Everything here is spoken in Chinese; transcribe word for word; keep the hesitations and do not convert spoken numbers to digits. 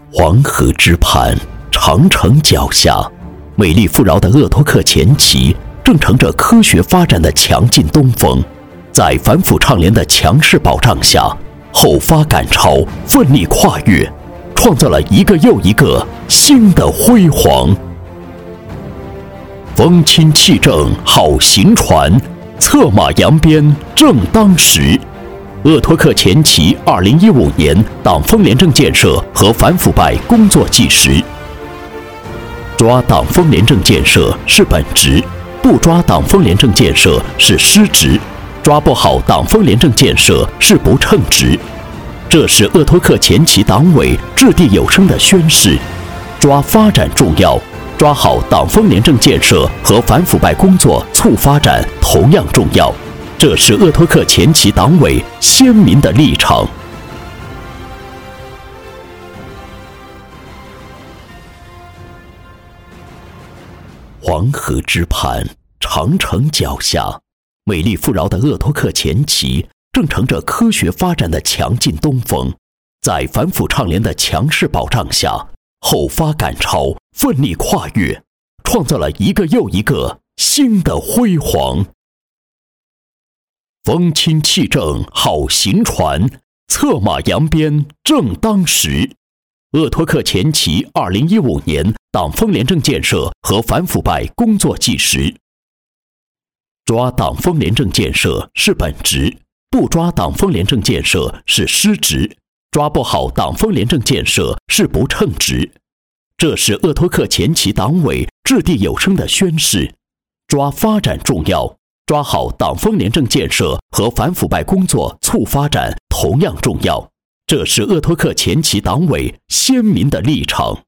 黄河之畔，长城脚下，美丽富饶的鄂托克前旗正乘着科学发展的强劲东风，在反腐倡廉的强势保障下，后发赶超，奋力跨越，创造了一个又一个新的辉煌。风清气正好行船，策马扬鞭正当时。鄂托克前旗二零一五年党风廉政建设和反腐败工作纪实。抓党风廉政建设是本职，不抓党风廉政建设是失职，抓不好党风廉政建设是不称职。这是鄂托克前旗党委掷地有声的宣示：抓发展重要，抓好党风廉政建设和反腐败工作促发展同样重要。这是鄂托克前旗党委鲜明的立场。黄河之畔，长城脚下，美丽富饶的鄂托克前旗正乘着科学发展的强劲东风，在反腐倡廉的强势保障下，后发赶超，奋力跨越，创造了一个又一个新的辉煌。风清气正好行船，策马扬鞭正当时。鄂托克前旗二零一五年党风廉政建设和反腐败工作纪实。抓党风廉政建设是本职，不抓党风廉政建设是失职，抓不好党风廉政建设是不称职。这是鄂托克前旗党委掷地有声的宣示：抓发展重要，抓好党风廉政建设和反腐败工作促发展同样重要。这是鄂托克前旗党委鲜明的立场。